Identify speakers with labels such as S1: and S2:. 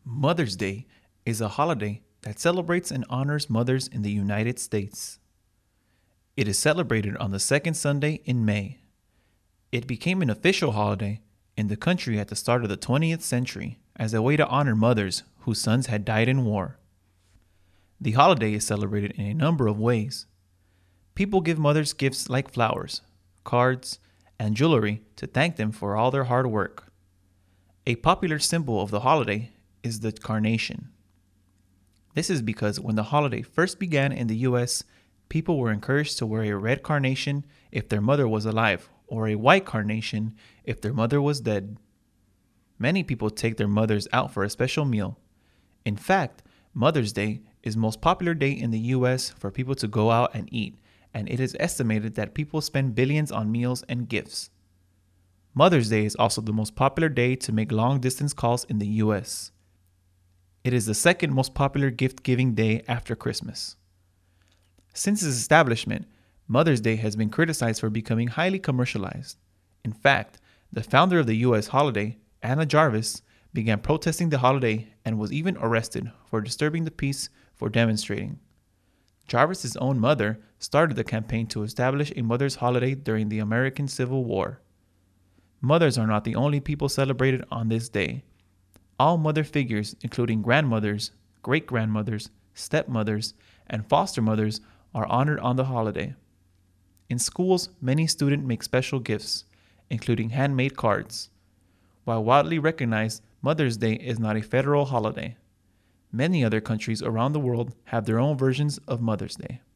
S1: Mother's Day is a holiday that celebrates and honors mothers in the United States. It is celebrated on the second Sunday in May. It became an official holiday in the country at the start of the 20th century as a way to honor mothers whose sons had died in war. The holiday is celebrated in a number of ways. People give mothers gifts like flowers, cards, and jewelry to thank them for all their hard work. A popular symbol of the holiday is the carnation. This is because when the holiday first began in the US, people were encouraged to wear a red carnation if their mother was alive, or a white carnation if their mother was dead. Many people take their mothers out for a special meal. In fact, Mother's Day is the most popular day in the US for people to go out and eat, and it is estimated that people spend billions on meals and gifts. Mother's Day is also the most popular day to make long-distance calls in the US. It is the second most popular gift-giving day after Christmas. Since its establishment, Mother's Day has been criticized for becoming highly commercialized. In fact, the founder of the US holiday, Anna Jarvis, began protesting the holiday and was even arrested for disturbing the peace for demonstrating. Jarvis's own mother started the campaign to establish a mother's holiday during the American Civil War. Mothers are not the only people celebrated on this day. All mother figures, including grandmothers, great-grandmothers, stepmothers, and foster mothers, are honored on the holiday. In schools, many students make special gifts, including handmade cards. While widely recognized, Mother's Day is not a federal holiday. Many other countries around the world have their own versions of Mother's Day.